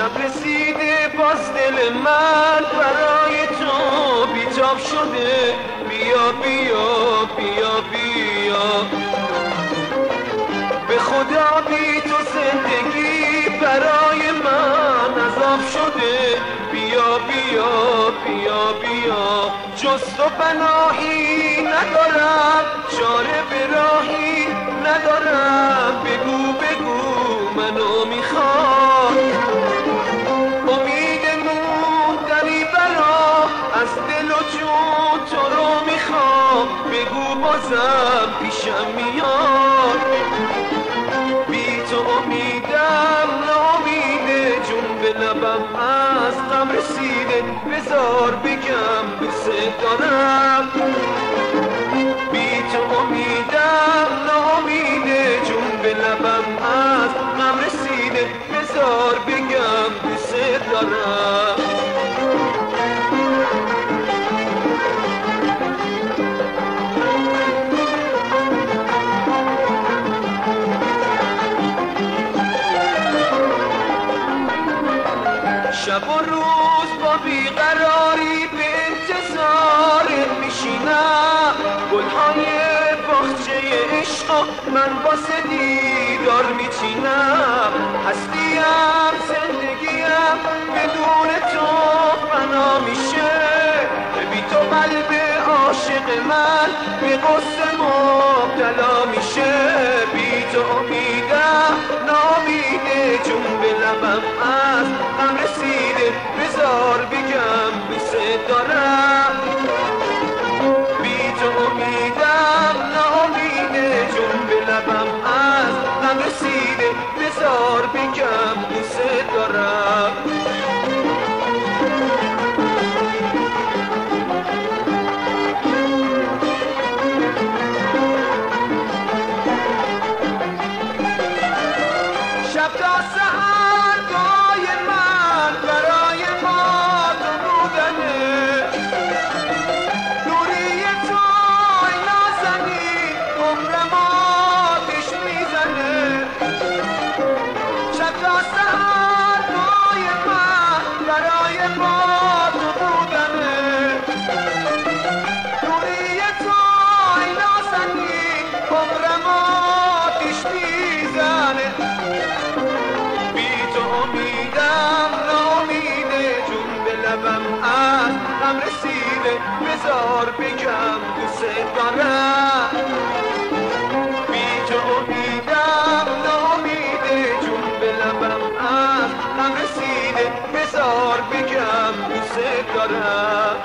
شب رسیده باز دل من برای تو بیتاب شده. بیا بیا بیا بیا، به خدا بی تو زندگی برای من عذاب شده. بیا بیا بیا بیا، جز تو پناهی ندارم، چاره به راهی ندارم. بگو بگو منو میخواد، امید موندنی برا از دل و جون تو رو میخوام. بگو بازم پیشم میاد، بی تو امیدم نامیده. جون به لبم از غم رسیده، بذار بگم دوست دارم. بی تو امیدم نامیده، جون به لبم از غم رسیده، بذار بگم دوست دارم. شب و روز با بیقراری به انتظار میشینم، گلهای باغچه عشق من واسه دیدار میچینم. هستیم زندگیم بدون تو فنا میشه، بی تو قلب عاشق من به غصه مبتلا میشه. بی تو امیدم نامیده، جون به لبم از غم رسیده، بذار بگم دوست دارم. بی تو امیدم نامیده، جون به لبم از غم رسیده، بذار بگم دوست دارم. شب تا سحر دعای من برای ما نمودنه، نوری تو ای نازنین عمرم آتش میزنه. شب تا سحر دعای من برای ما نمودنه، نوری تو ای نازنین عمرم آتش میزنه. امیدم نامیده، جون به لبم از غم رسیده، بذار بگم دوست دارم. بی تو امیدم نامیده، جون به لبم از غم رسیده، بذار بگم دوست دارم.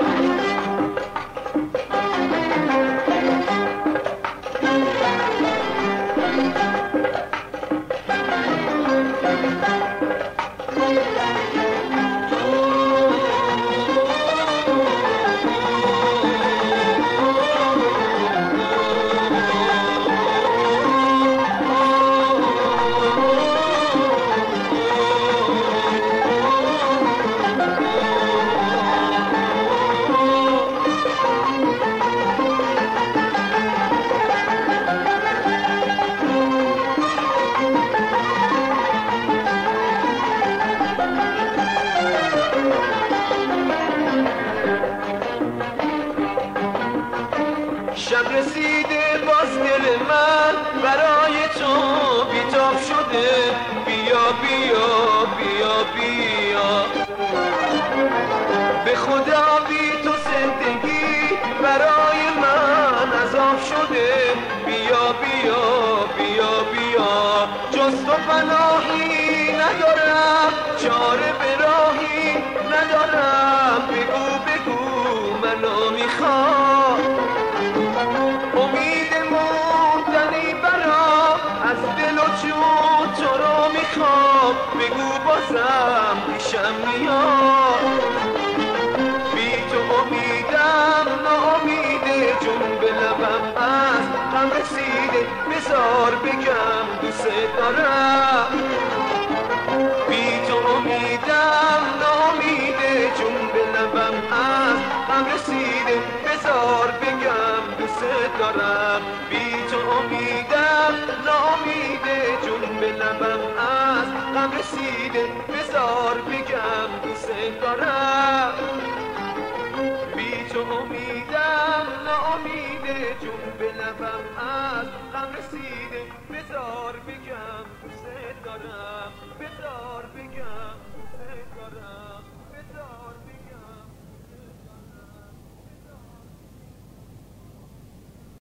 شب رسیده باز دل من برای تو بیتاب شده. بیا بیا بیا بیا، به خدا بی تو زندگی برای من عذاب شده. بیا بیا بیا بیا، جز تو پناهی ندارم، چاره به راهی ندارم. بگو بگو منو میخواد، امید موندنی برا از دل و جون تو رو میخوام. بگو بازم پیشم میاد، بی تو امیدم نامیده، جون به لبم از غم رسیده، بذار بگم دوست دارم. بی تو امیدم نامیده، جون به لبم از غم رسیده، بذار بگم دوست دارم. بی تو امیدم نامیده، جون به لبم از غم رسیده، بذار بگم جون به لبم از غم رسیده بذار بگم دوست دارم